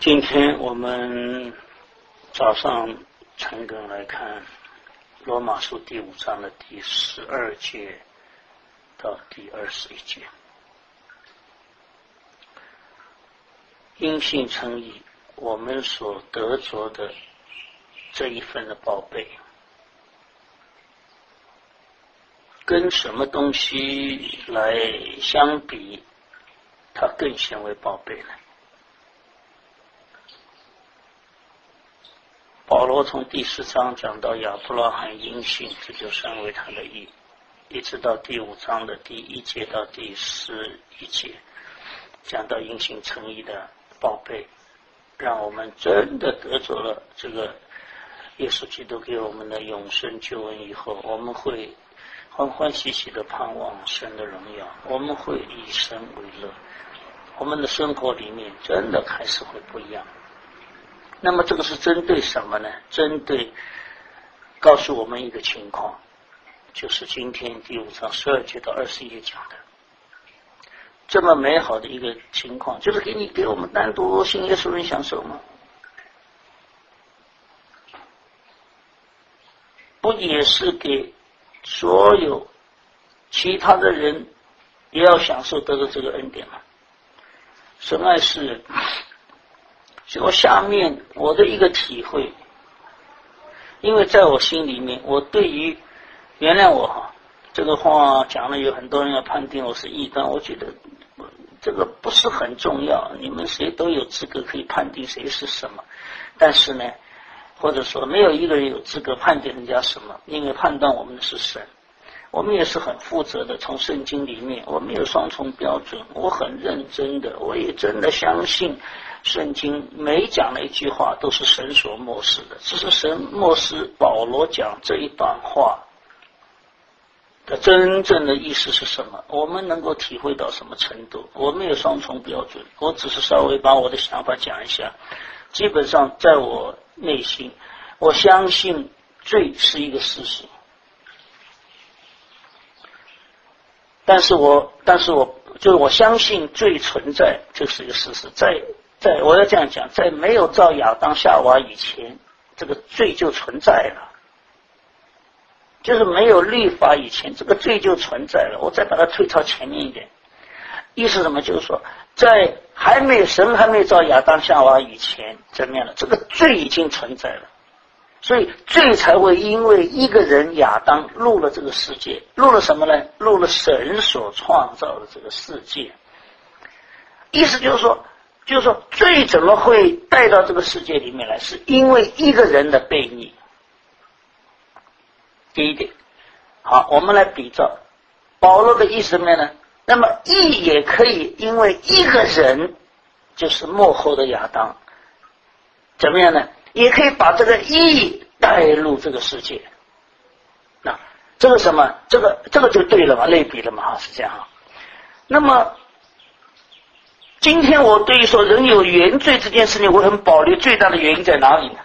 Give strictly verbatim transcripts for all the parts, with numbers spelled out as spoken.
今天我们早上陈根来看罗马书第五章的第十二节到第二十一节。因信称义，我们所得着的这一份的宝贝，跟什么东西来相比，它更显为宝贝呢？保罗从第十章讲到亚伯拉罕因信，这就算为他的义，一直到第五章的第一节到第十一节，讲到因信称义的宝贝，让我们真的得着了这个耶稣基督给我们的永生救恩以后，我们会欢欢喜喜的盼望神的荣耀，我们会以神为乐，我们的生活里面真的开始会不一样。那么这个是针对什么呢？针对告诉我们一个情况，就是今天第五章十二节到二十一节讲的这么美好的一个情况，就是给你给我们单独信耶稣人享受吗？不也是给所有其他的人也要享受得到这个恩典吗？神爱世人。所以我下面我的一个体会，因为在我心里面，我对于原谅我哈，这个话讲了，有很多人要判定我是异端，我觉得这个不是很重要，你们谁都有资格可以判定谁是什么，但是呢，或者说没有一个人有资格判定人家什么，因为判断我们的是神。我们也是很负责的，从圣经里面我们有双重标准，我很认真的，我也真的相信圣经每讲的一句话都是神所默示的，只是神默示保罗讲这一段话的真正的意思是什么，我们能够体会到什么程度，我们有双重标准，我只是稍微把我的想法讲一下。基本上在我内心，我相信罪是一个事实，但是我但是我就是我相信罪存在，这是一个事实。在在我要这样讲，在没有造亚当夏娃以前，这个罪就存在了，就是没有律法以前，这个罪就存在了。我再把它推到前面一点，意思什么？就是说，在还没有神还没有造亚当夏娃以前，怎么样了？这个罪已经存在了。所以罪才会因为一个人亚当入了这个世界，入了什么呢？入了神所创造的这个世界。意思就是说，就是说罪怎么会带到这个世界里面来？是因为一个人的悖逆。第一点，好，我们来比照保罗的意思什么呢？那么义也可以因为一个人，就是末后的亚当，怎么样呢？也可以把这个义带入这个世界。那这个什么？这个这个就对了嘛，类比了嘛，是这样哈。那么今天我对于说人有原罪这件事情，我很保留，最大的原因在哪里呢？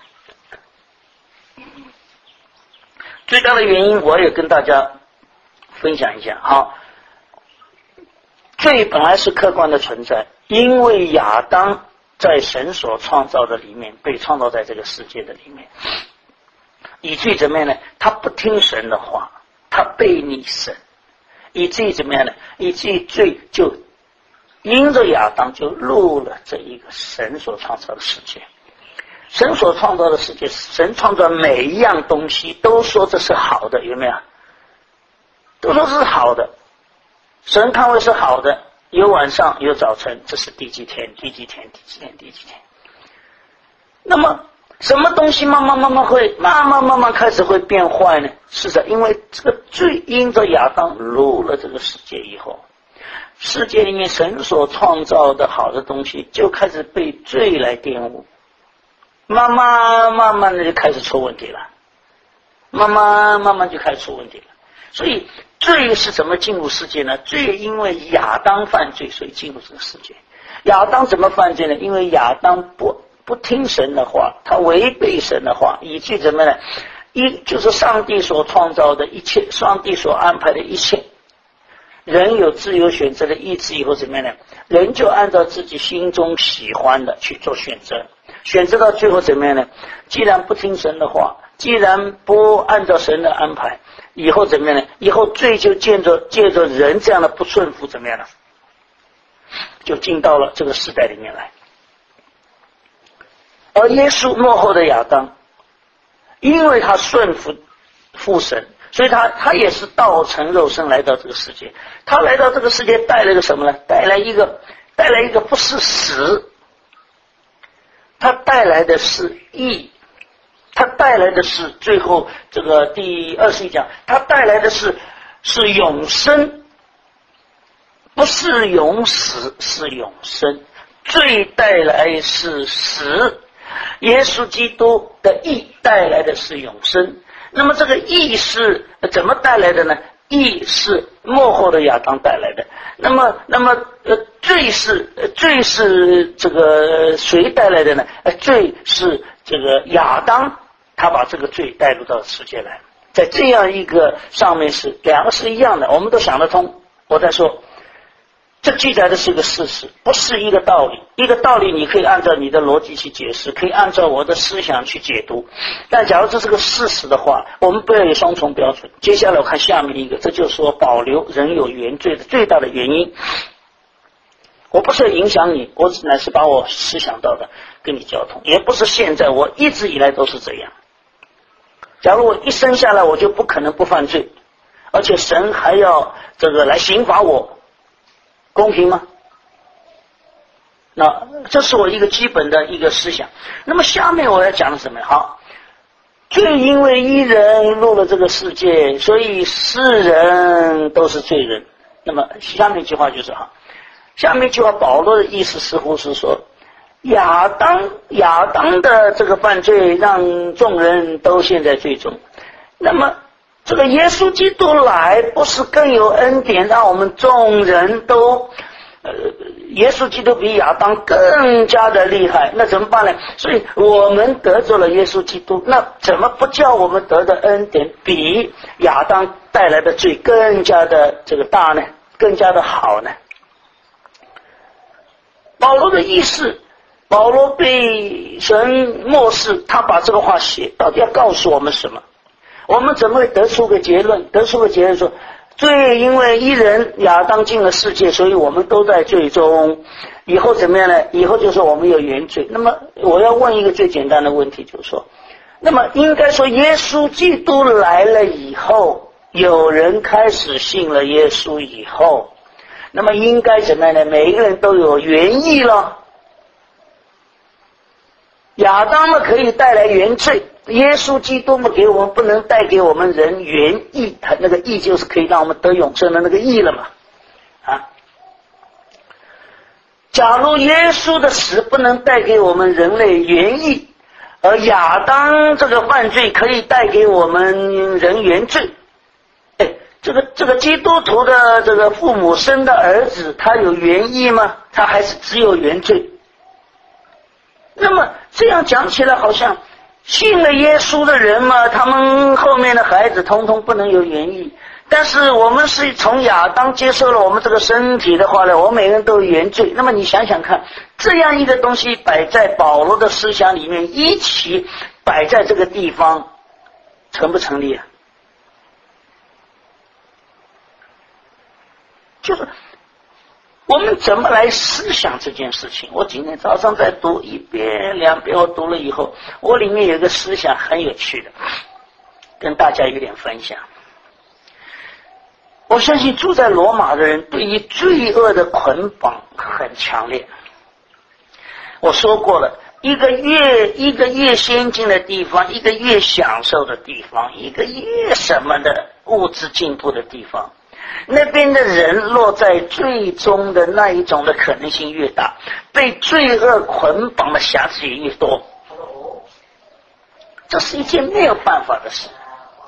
最大的原因我也跟大家分享一下。好，罪本来是客观的存在，因为亚当在神所创造的里面被创造在这个世界的里面，以至于怎么样呢？他不听神的话，他背逆神，以至于怎么样呢？以至于罪就因着亚当就入了这一个神所创造的世界。神所创造的世界，神创造每一样东西都说这是好的，有没有？都说是好的，神看为是好的，有晚上有早晨，这是第几天第几天第几天第几天。那么什么东西慢慢慢慢会慢慢慢慢开始会变坏呢？是的，因为这个罪因着亚当入了这个世界以后，世界里面神所创造的好的东西就开始被罪来玷污，慢慢慢慢的就开始出问题了，慢慢慢慢就开始出问题了。所以罪是怎么进入世界呢？罪因为亚当犯罪，所以进入这个世界。亚当怎么犯罪呢？因为亚当不不听神的话，他违背神的话，以致怎么呢？一就是上帝所创造的一切，上帝所安排的一切， 人有自由选择的意志以后怎么样呢？人就按照自己心中喜欢的去做选择，选择到最后怎么样呢？既然不听神的话，既然不按照神的安排，以后怎么样呢？以后罪就借着借着人这样的不顺服怎么样呢？就进到了这个时代里面来。而耶稣末后的亚当，因为他顺服父神，所以他他也是道成肉身来到这个世界。他来到这个世界带来个什么呢？带来一个带来一个不是死，他带来的是义，他带来的是最后这个第二十一讲，他带来的是是永生，不是永死，是永生。罪带来是死，耶稣基督的义带来的是永生。那么这个义是怎么带来的呢？义是末后的亚当带来的。那么，那么呃，罪是罪是这个谁带来的呢？呃，罪是这个亚当，他把这个罪带入到世界来。在这样一个上面是两个是一样的，我们都想得通。我在说，这记载的是个事实，不是一个道理。一个道理你可以按照你的逻辑去解释，可以按照我的思想去解读，但假如这是个事实的话，我们不要有双重标准。接下来我看下面一个，这就是说保留人有原罪的最大的原因。我不是要影响你，我只乃是把我思想到的跟你交通，也不是现在，我一直以来都是这样。假如我一生下来我就不可能不犯罪，而且神还要这个来刑罚我，公平吗？那这是我一个基本的一个思想。那么下面我要讲的什么？好，罪因为一人入了这个世界，所以世人都是罪人。那么下面一句话就是好，下面一句话保罗的意思似乎是说，亚当亚当的这个犯罪让众人都陷在罪中。那么这个耶稣基督来，不是更有恩典，让我们众人都呃，耶稣基督比亚当更加的厉害，那怎么办呢？所以我们得着了耶稣基督，那怎么不叫我们得的恩典比亚当带来的罪更加的这个大呢？更加的好呢？保罗的意思，保罗被神漠视，他把这个话写，到底要告诉我们什么？我们怎么会得出个结论？得出个结论说，罪因为一人亚当进了世界，所以我们都在罪中。以后怎么样呢？以后就是我们有原罪。那么我要问一个最简单的问题，就是说，那么应该说耶稣基督来了以后，有人开始信了耶稣以后，那么应该怎么样呢？每一个人都有原意了。亚当呢可以带来原罪，耶稣基督嘛给我们不能带给我们人原义，他那个义就是可以让我们得永生的那个义了嘛。啊，假如耶稣的死不能带给我们人类原义，而亚当这个犯罪可以带给我们人原罪，哎，这个这个基督徒的这个父母生的儿子，他有原义吗？他还是只有原罪？那么这样讲起来，好像信了耶稣的人嘛，他们后面的孩子通通不能有原意。但是我们是从亚当接受了我们这个身体的话呢，我们每个人都有原罪。那么你想想看，这样一个东西摆在保罗的思想里面，一起摆在这个地方，成不成立啊？就是我们怎么来思想这件事情？我今天早上在读一遍两遍，我读了以后，我里面有一个思想很有趣的，跟大家有点分享。我相信住在罗马的人对于罪恶的捆绑很强烈。我说过了，一个越一个越先进的地方，一个越享受的地方，一个越什么的物质进步的地方，那边的人落在最终的那一种的可能性越大，被罪恶捆绑的瑕疵也越多。这是一件没有办法的事。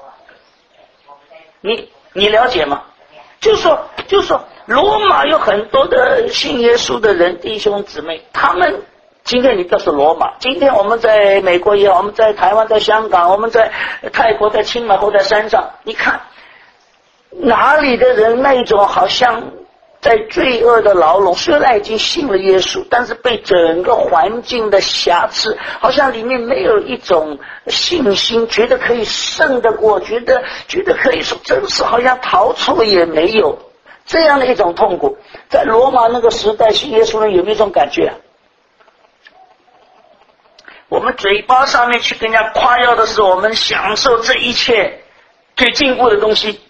你你了解吗？就是说就是说罗马有很多的信耶稣的人，弟兄姊妹，他们今天你不要说罗马，今天我们在美国也好，我们在台湾，在香港，我们在泰国，在青岛或在山上，你看哪里的人那种好像在罪恶的牢笼，虽然已经信了耶稣，但是被整个环境的瑕疵，好像里面没有一种信心，觉得可以胜得过，觉得觉得可以说真是好像逃出也没有，这样的一种痛苦。在罗马那个时代信耶稣人有没有这种感觉啊？我们嘴巴上面去跟人家夸耀的是我们享受这一切最进步的东西，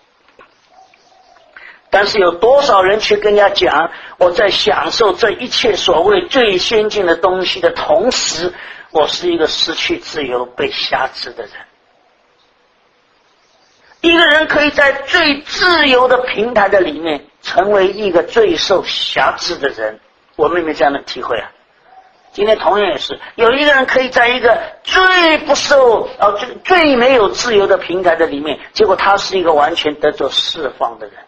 但是有多少人去跟人家讲我在享受这一切所谓最先进的东西的同时，我是一个失去自由被辖制的人。一个人可以在最自由的平台的里面成为一个最受辖制的人，我们有没有这样的体会啊？今天同样也是，有一个人可以在一个最不受呃最最没有自由的平台的里面，结果他是一个完全得着释放的人。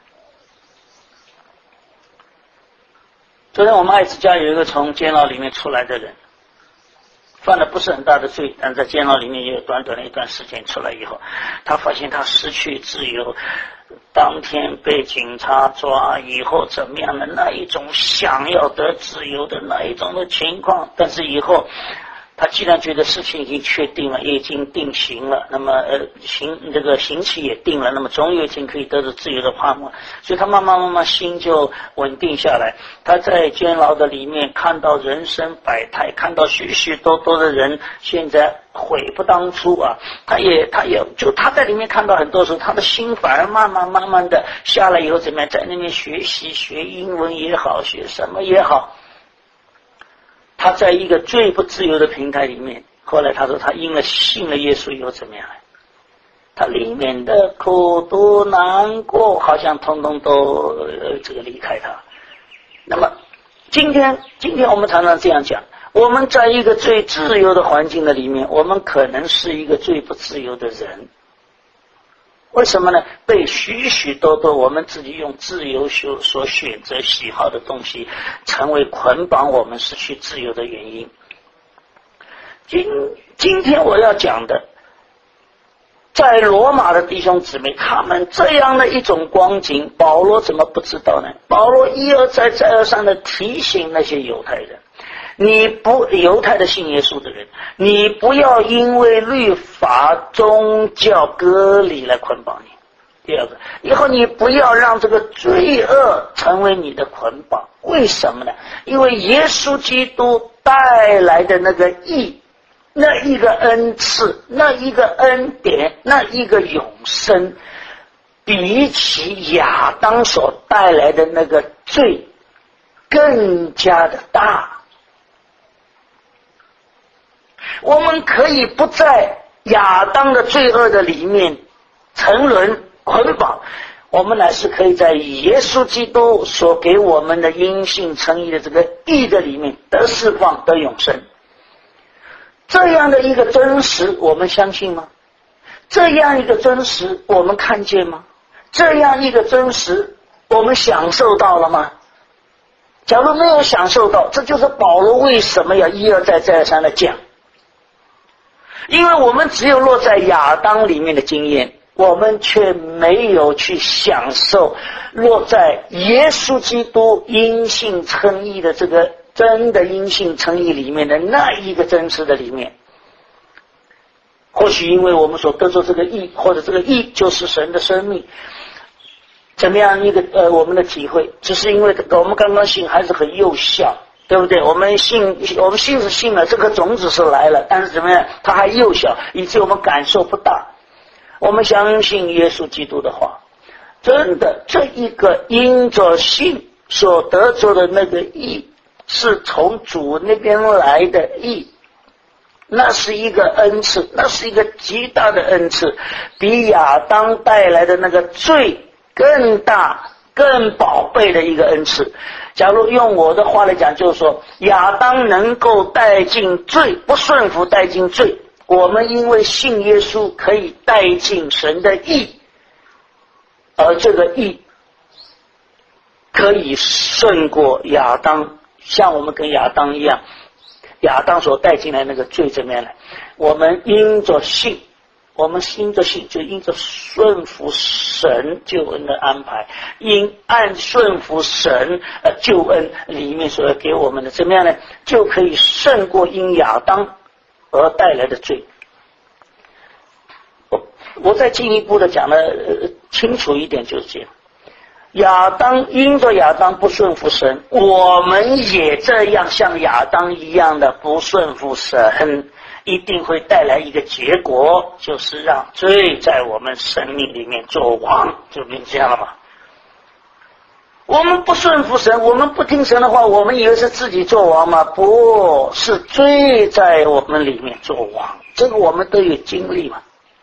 昨天我们爱子家有一个从监牢里面出来的人，犯了不是很大的罪，但在监牢里面也有短短的一段时间，出来以后他发现他失去自由，当天被警察抓以后怎么样的那一种想要得自由的那一种的情况，但是以后他既然觉得事情已经确定了，也已经定刑了，那么呃刑这个刑期也定了，那么总有一天可以得到自由的盼望，所以他慢慢慢慢心就稳定下来。他在监牢的里面看到人生百态，看到许许多多的人现在悔不当初啊，他也他也就他在里面看到很多时候，他的心反而慢慢慢慢的下来以后怎么样，在那边学习学英文也好，学什么也好，他在一个最不自由的平台里面，后来他说他因了信了耶稣以后怎么样，他里面的苦毒难过好像通通都、呃、这个离开他。那么今天今天我们常常这样讲，我们在一个最自由的环境的里面，我们可能是一个最不自由的人。为什么呢？被许许多多我们自己用自由所选择喜好的东西成为捆绑我们失去自由的原因。今今天我要讲的，在罗马的弟兄姊妹，他们这样的一种光景，保罗怎么不知道呢？保罗一而再再而三的提醒那些犹太人，你不犹太的信耶稣的人，你不要因为律法宗教割礼来捆绑你。第二个，以后你不要让这个罪恶成为你的捆绑。为什么呢？因为耶稣基督带来的那个义，那一个恩赐，那一个恩典，那一个永生，比起亚当所带来的那个罪更加的大。我们可以不在亚当的罪恶的里面沉沦捆绑，我们乃是可以在耶稣基督所给我们的因信称义的这个义的里面得释放得永生。这样的一个真实我们相信吗？这样一个真实我们看见吗？这样一个真实我们享受到了吗？假如没有享受到，这就是保罗为什么要一而再再而三的讲。因为我们只有落在亚当里面的经验，我们却没有去享受落在耶稣基督因信称义的这个真的因信称义里面的那一个真实的里面。或许因为我们所得着这个义，或者这个义就是神的生命，怎么样一个呃我们的体会，只是因为我们刚刚信还是很幼小，对不对？我们信我们信是信了，这个种子是来了，但是怎么样，它还幼小，以致我们感受不大。我们相信耶稣基督的话，真的这一个因着信所得着的那个义，是从主那边来的义，那是一个恩赐，那是一个极大的恩赐，比亚当带来的那个罪更大更宝贝的一个恩赐。假如用我的话来讲，就是说亚当能够带进罪，不顺服带进罪，我们因为信耶稣可以带进神的义，而这个义可以胜过亚当，像我们跟亚当一样，亚当所带进来那个罪怎么样呢？我们因着信我们因着信，就因着顺服神救恩的安排，因按顺服神呃救恩里面所要给我们的，怎么样呢？就可以胜过因亚当而带来的罪。我我再进一步的讲的、呃、清楚一点，就是这样。亚当因着亚当不顺服神，我们也这样像亚当一样的不顺服神，一定会带来一个结果，就是让罪在我们生命里面作王，就变这样了嘛。我们不顺服神，我们不听神的话，我们以为是自己做王吗？不是，罪在我们里面作王，这个我们都有经历嘛，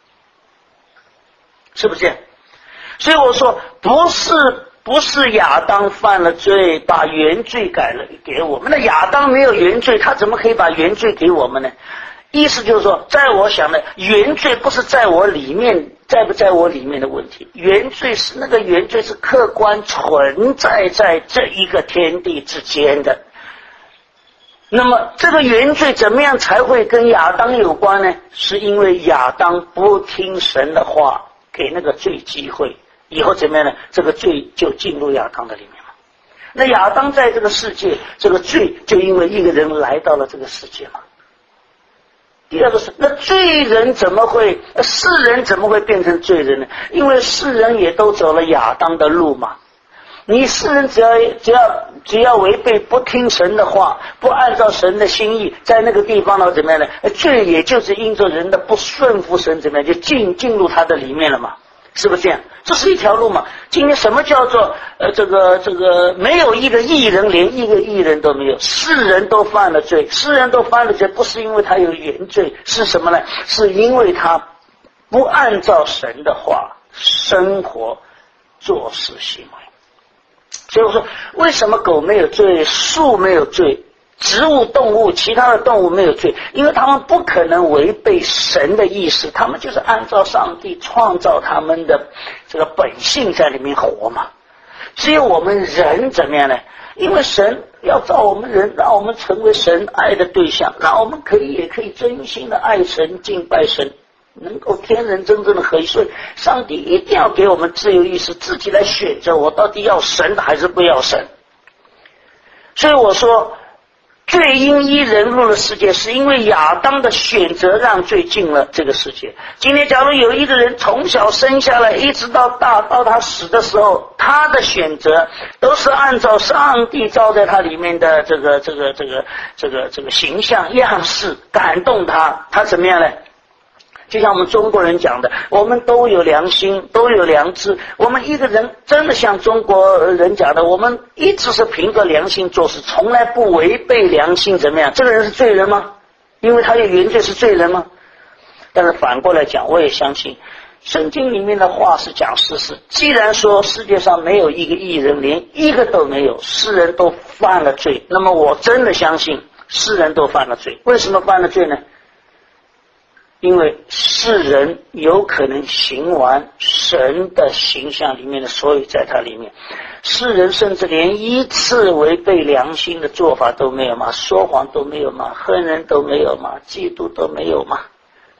是不是？所以我说，不是不是亚当犯了罪，把原罪改了给我们。那亚当没有原罪，他怎么可以把原罪给我们呢？意思就是说，在我想的原罪不是在我里面，在不在我里面的问题，原罪是那个原罪是客观存在在这一个天地之间的。那么这个原罪怎么样才会跟亚当有关呢？是因为亚当不听神的话，给那个罪机会，以后怎么样呢？这个罪就进入亚当的里面了。那亚当在这个世界，这个罪就因为一个人来到了这个世界嘛。第二个是，那罪人怎么会，世人怎么会变成罪人呢？因为世人也都走了亚当的路嘛。你世人只要只要只要违背不听神的话，不按照神的心意，在那个地方呢怎么样呢？罪也就是因着人的不顺服神，怎么样就进进入他的里面了嘛。是不是这样？这是一条路嘛。今天什么叫做呃这个这个没有一个义人，连一个义人都没有，世人都犯了罪，世人都犯了罪，不是因为他有原罪，是什么呢？是因为他不按照神的话生活做事行为。所以我说，为什么狗没有罪，树没有罪，植物动物其他的动物没有罪？因为他们不可能违背神的意思，他们就是按照上帝创造他们的这个本性在里面活嘛。只有我们人怎么样呢？因为神要造我们人，让我们成为神爱的对象，让我们可以也可以真心的爱神敬拜神，能够天人真正的合一。所以上帝一定要给我们自由意识，自己来选择我到底要神还是不要神。所以我说罪因一人入了世界，是因为亚当的选择让罪进了这个世界。今天假如有一个人从小生下来一直到大，到他死的时候，他的选择都是按照上帝造在他里面的这个这个这个这个这个形象样式感动他，他怎么样呢？就像我们中国人讲的，我们都有良心，都有良知。我们一个人真的像中国人讲的，我们一直是凭着良心做事，从来不违背良心，怎么样？这个人是罪人吗？因为他有原罪是罪人吗？但是反过来讲，我也相信圣经里面的话是讲事实。既然说世界上没有一个义人，连一个都没有，世人都犯了罪，那么我真的相信世人都犯了罪。为什么犯了罪呢？因为世人有可能行完神的形象里面的所有在他里面，世人甚至连一次违背良心的做法都没有吗？说谎都没有吗？恨人都没有吗？嫉妒都没有吗？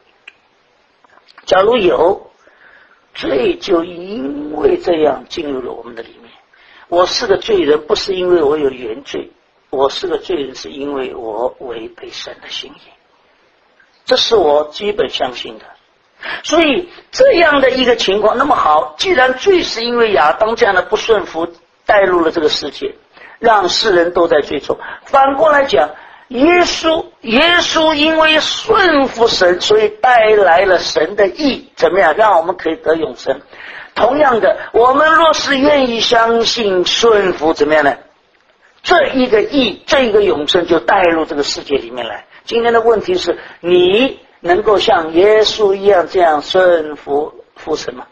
假如有，罪就因为这样进入了我们的里面。我是个罪人，不是因为我有原罪，我是个罪人是因为我违背神的心意，这是我基本相信的。所以这样的一个情况，那么好，既然罪是因为亚当这样的不顺服带入了这个世界，让世人都在罪中，反过来讲，耶稣耶稣因为顺服神，所以带来了神的义，怎么样让我们可以得永生。同样的，我们若是愿意相信顺服，怎么样呢？这一个义，这一个永生就带入这个世界里面来。今天的问题是，你能够像耶稣一样这样顺服父神吗？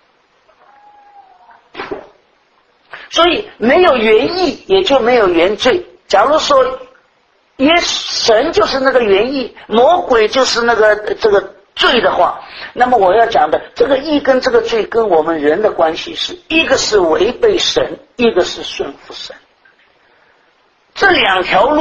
所以没有原意也就没有原罪。假如说耶神就是那个原意，魔鬼就是那个这个罪的话，那么我要讲的这个义跟这个罪跟我们人的关系是，一个是违背神，一个是顺服神。这两条路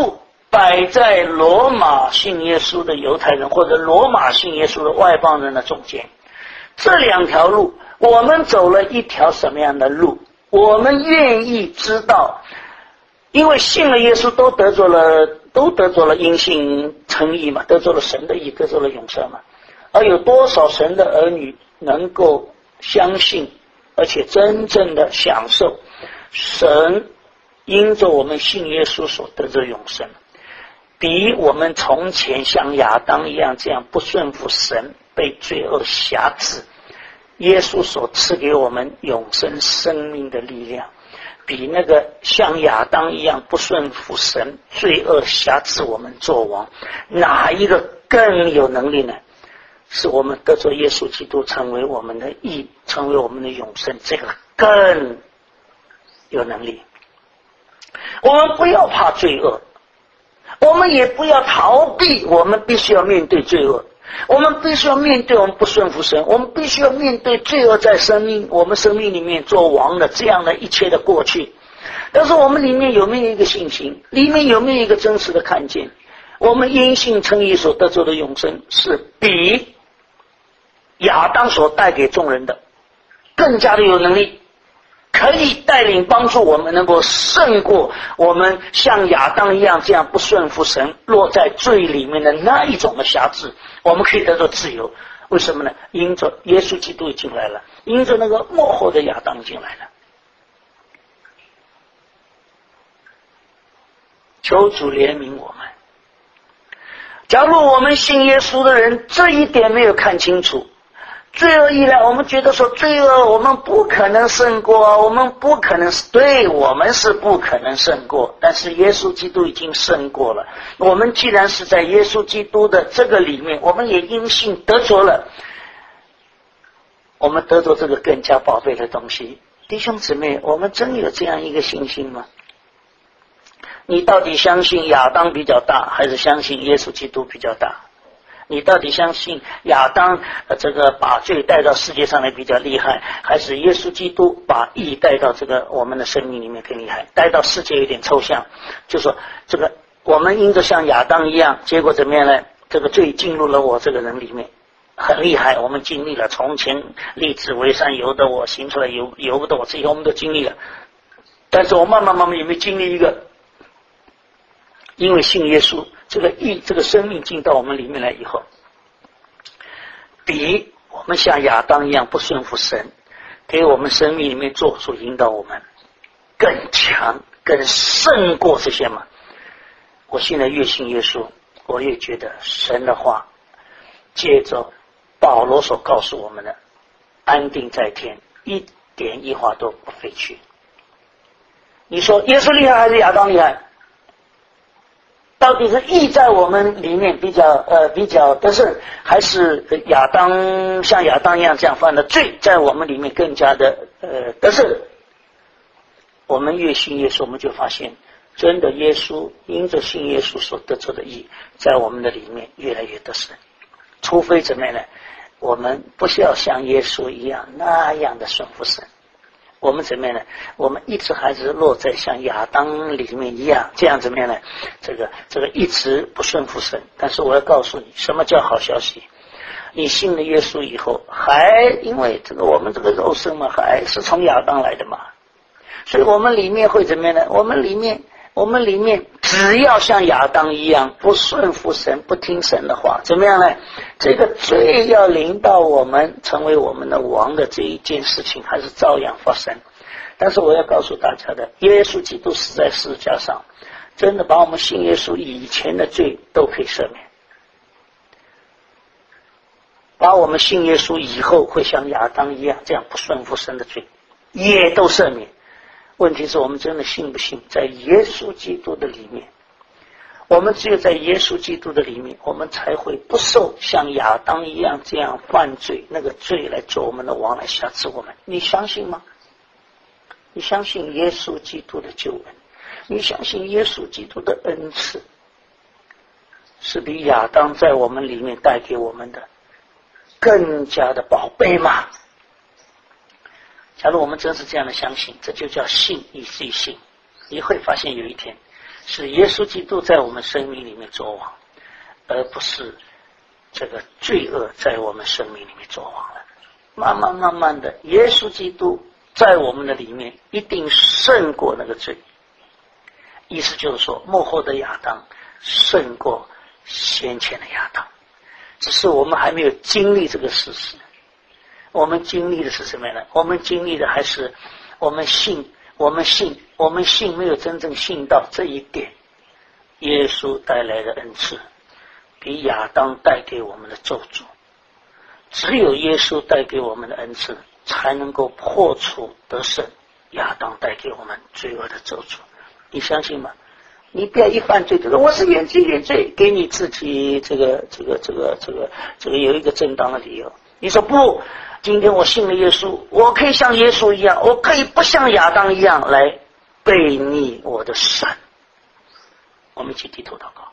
摆在罗马信耶稣的犹太人或者罗马信耶稣的外邦人的中间。这两条路，我们走了一条什么样的路？我们愿意知道，因为信了耶稣都得着了，都得着了因信称义嘛，得着了神的义，得着了永生嘛。而有多少神的儿女能够相信，而且真正的享受神因着我们信耶稣所得着永生，比我们从前像亚当一样这样不顺服神，被罪恶辖制，耶稣所赐给我们永生生命的力量，比那个像亚当一样不顺服神，罪恶辖制我们做王，哪一个更有能力呢？是我们得着耶稣基督成为我们的义，成为我们的永生，这个更有能力。我们不要怕罪恶，我们也不要逃避，我们必须要面对罪恶，我们必须要面对我们不顺服神，我们必须要面对罪恶在生命我们生命里面做王的这样的一切的过去。但是我们里面有没有一个信心，里面有没有一个真实的看见，我们因信称义所得着的永生是比亚当所带给众人的更加的有能力，可以带领帮助我们能够胜过我们像亚当一样这样不顺服神，落在罪里面的那一种的辖制，我们可以得到自由。为什么呢？因着耶稣基督进来了，因着那个末后的亚当进来了。求主怜悯我们。假如我们信耶稣的人这一点没有看清楚，罪恶一来，我们觉得说罪恶我们不可能胜过，我们不可能，对，我们是不可能胜过，但是耶稣基督已经胜过了。我们既然是在耶稣基督的这个里面，我们也因信得着了，我们得着这个更加宝贝的东西。弟兄姊妹，我们真有这样一个信心吗？你到底相信亚当比较大，还是相信耶稣基督比较大？你到底相信亚当、呃、这个把罪带到世界上来比较厉害，还是耶稣基督把义带到这个我们的生命里面更厉害？带到世界有点抽象，就说这个我们因着像亚当一样，结果怎么样呢？这个罪进入了我这个人里面，很厉害，我们经历了从前立志为善由得我，行出来由由不得我，这些我们都经历了。但是我慢慢慢慢有没有经历一个，因为信耶稣，这个义这个生命进到我们里面来以后，比我们像亚当一样不顺服神，给我们生命里面做主引导我们更强更胜过这些嘛。我现在越信耶稣，我越觉得神的话借着保罗所告诉我们的安定在天，一点一划都不废去。你说耶稣厉害还是亚当厉害？到底是义在我们里面比较呃比较得胜，还是亚当像亚当一样这样犯的罪在我们里面更加的呃得胜？我们越信耶稣，我们就发现真的耶稣因着信耶稣所得着的义，在我们的里面越来越得胜。除非怎么样呢？我们不是要像耶稣一样那样的顺服神，我们怎么样呢？我们一直还是落在像亚当里面一样，这样怎么样呢？这个这个一直不顺服神。但是我要告诉你，什么叫好消息？你信了耶稣以后，还因为这个我们这个肉身嘛，还是从亚当来的嘛，所以我们里面会怎么样呢？我们里面我们里面只要像亚当一样不顺服神，不听神的话，怎么样呢？这个罪要临到我们成为我们的王的这一件事情还是照样发生。但是我要告诉大家的，耶稣基督死在十字架上，真的把我们信耶稣以前的罪都可以赦免，把我们信耶稣以后会像亚当一样这样不顺服神的罪也都赦免。问题是我们真的信不信在耶稣基督的里面？我们只有在耶稣基督的里面，我们才会不受像亚当一样这样犯罪那个罪来做我们的王，来辖制我们。你相信吗？你相信耶稣基督的救恩？你相信耶稣基督的恩赐是比亚当在我们里面带给我们的更加的宝贝吗？假如我们真是这样的相信，这就叫信以至于信。你会发现有一天是耶稣基督在我们生命里面作王，而不是这个罪恶在我们生命里面作王了。慢慢慢慢的，耶稣基督在我们的里面一定胜过那个罪。意思就是说，末后的亚当胜过先前的亚当，只是我们还没有经历这个事实。我们经历的是什么呢？我们经历的还是我们信我们信我们信没有真正信到这一点，耶稣带来的恩赐比亚当带给我们的咒诅，只有耶稣带给我们的恩赐才能够破除得胜亚当带给我们罪恶的咒诅。你相信吗？你不要一犯罪就说我是原罪原罪，给你自己这个这个这个这个这个有一个正当的理由。你说不，今天我信了耶稣，我可以像耶稣一样，我可以不像亚当一样来背逆我的神。我们一起低头祷告。